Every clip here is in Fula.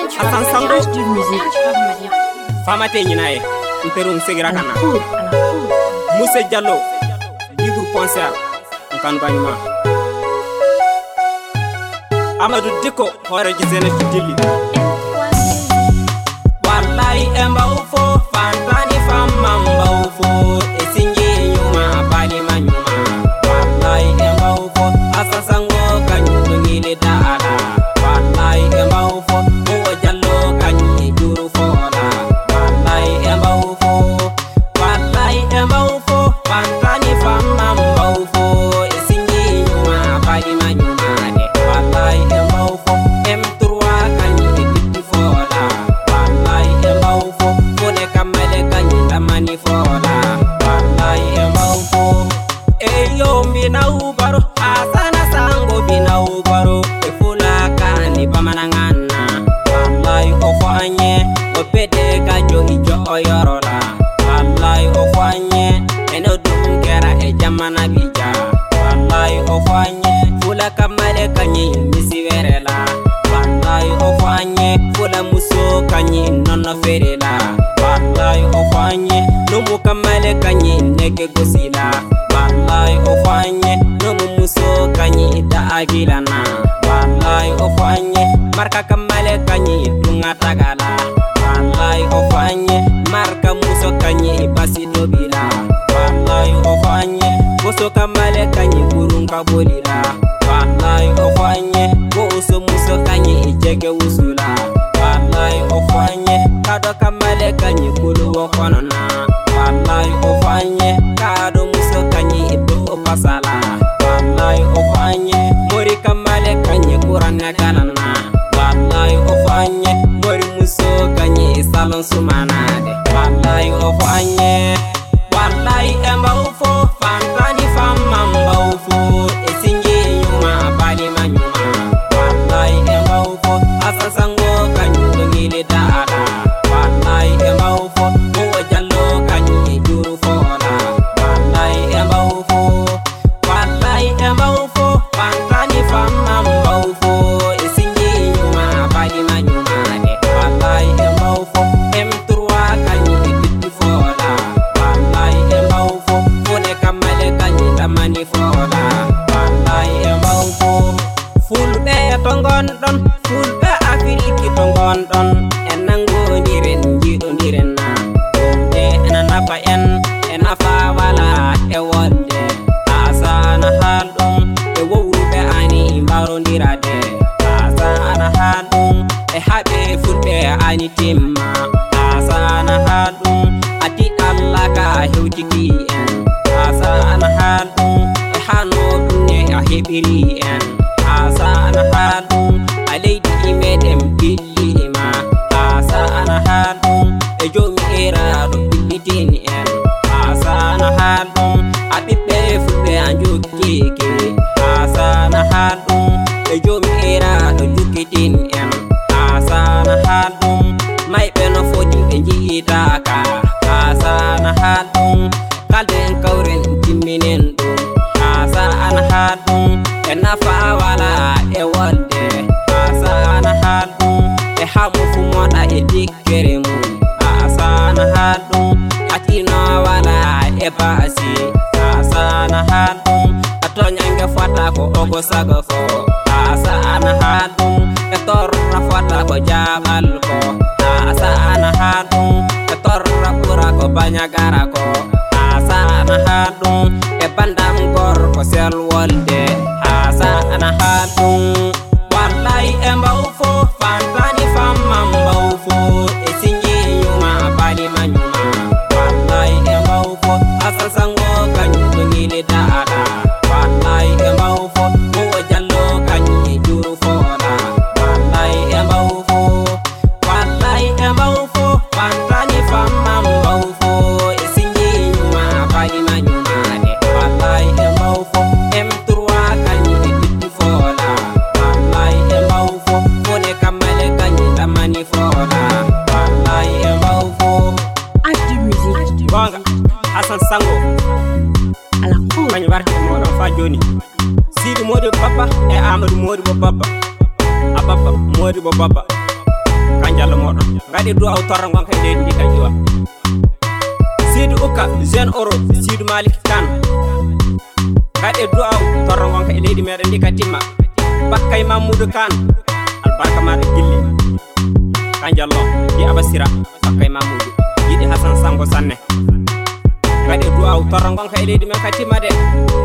Hassan Sango Famate Nyinae Nterum Segira Kana Moussa Diallo Libre Concert Nkan Banyuma Amadou Diko Hore Gisene Fidili Wallahi Emba Ufo Fantani Fama Mba Ufo Esinye Nyuma Bali Manyuma Wallahi Emba Ufo Hassan Sango Kanyu Ngile Daala Wallahi Emba Ufo Moussa Diallo Kanyu Juru Fola Wallahi Emba Ufo Wallahi Emba Ufo Fantani Fama Mba Ufo Esinye Nyuma Bali Manyuma Wallahi Emba Ufo M3 Kanyu Biti Fola Wallahi Emba Ufo Fune Kamale Kanyu Tamani Fola Wallahi Emba Ufo Eyo Mbina Ubaro Asana Sango Bina Ubaro Efula Kani Pamanangana Wallahi Ofanye Opede Kajo Ijo Oyorola Wallahi Ofanye Eno Dungera Ejamana Bija Wallahi Ofanye Fula Kamale Kanyi Misiverela Wallahi Ofanye Fula Muso Kanyi Nono Ferela Wallahi Ofanye Numu Kamale Kanyi Nege Gosila Wallahi Ofanye Numu Muso Kanyi Da Agilana Wallahi Ofanye Marka Kamale Kanyi Dunga Tagala Wallahi Ofanye Marka Muso Kanyi Basi Dobila Wallahi Ofanye Muso Kamale Kanyi Burunga Bolila Wallahi Ofanye Muso Muso Kanyi Ijege Usula Wallahi Ofanye Kado Kamale Kanyi Kulu Wakonona Wallahi Ofanye Kado Muso Kanyi Ibu Pasala Wallahi Ofanye Mori Kamale Kanyi Kurana Galana Wallahi Ofanye Mori Muso Kanyi Salon Sumanade Wallahi Ofanye Wallahi Emba Ufo Fantani Fama Mba Ufo Esinye Nyuma Bali Manyuma Wallahi Emba Ufo Hassan Sango Kanyu Ngile Daala Wallahi Emba Ufo Moussa Diallo Kanyu Juru Fola Wallahi Emba Ufo Wallahi Emba Ufo Fantani Fama Mba Ufo Esinye Nyuma Bali Manyuma Wallahi Emba Ufo M3 Kanyu Biti Fola Wallahi Emba Ufo Fune Kamale Kanyu Tamani Fola Wallahi Emba Ufo Fulbe Tongon Don Fulbe Afiriki Tongon Don Enango Niren Jido Niren na Omde Enanapa Enafa Wala Ewolde Asana Handum Ewurube Ani Imbaro Nirade Asana Handum Ehabe Fulbe Ani Timma Asana Handum Ati Allaka Hewjiki En Asana Handum Ehano Dune Ahibiri En Asana Handum Aledi Imedem Billi Ma Asana Handum Ejomi Era Bitin En Asana Handum Abipe Fulbe Anju Keke Asana Handum Ejomi Era Jukitin En Asana Handum Mai Beno Fodi Benji Itaka Asana Handum Kalden Kauren Jiminen Asana Handum Enafa Wala Ewolde Asana Handum Ehamu Fumoda Edikeremu Asana Handum Atina Wala Ebasi Asana Handum Atonyange Fata Ko Ogo Sagafo Asana Handum Etorra Fata Ko Jabal Ko Asana Handum Etorra Pura Ko Banyagara Ko Asana Handum Ebandam Gor Ko Selwolde Asana Handum Wallahi Emba Ufo Fantani Fama Mba Ufo Esinye Nyuma Bali Manyuma Wallahi Emba Ufo Hassan Sango Kanyu Ngile Daala Wallahi Emba Ufo Moussa Diallo Kanyu Juru Fola Wallahi Emba Ufo Wallahi Emba Ufo Fantani Fama Mba Ufo Esinye Nyuma Bali Manyuma Wallahi Emba Ufo M3 Kanyu Biti Fola Wallahi Emba Ufo Fune Kamale Kanyu Tamani Fola Wallahi Emba Ufo Bonga Hassan Sango Kanyu Barka Mora Fa Joni Sidi Modi Papa e Amadou Modi Bo Papa A Papa Modi Bo Papa Diallo moɗon gaɗi du'a o torra gonka e leydi ndi ka ƴiwa Sidou Uka jeune oro Sidou Malik Kane gaɗi du'a o torra gonka e leydi meɗen ndi ka timma Bakkay Mamoudou Kane albarka maɗa gilli kan Diallo di Abasira Bakkay Mamoudou yiɗi Hassan Sango Sanne gaɗi du'a o torra gonka e leydi men ka timma de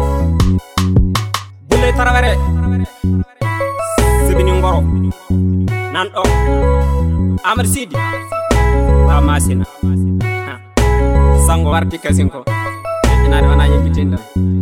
Bulle Tarawere Sibini Ngoro nan ɗo Amar Sidi ba masina Sango warti kasinko inade wana yimbitinda